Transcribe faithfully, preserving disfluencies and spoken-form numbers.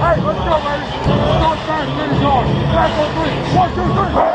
right, let's go, ladies. Outside, finish on. Back on three. One, two, three.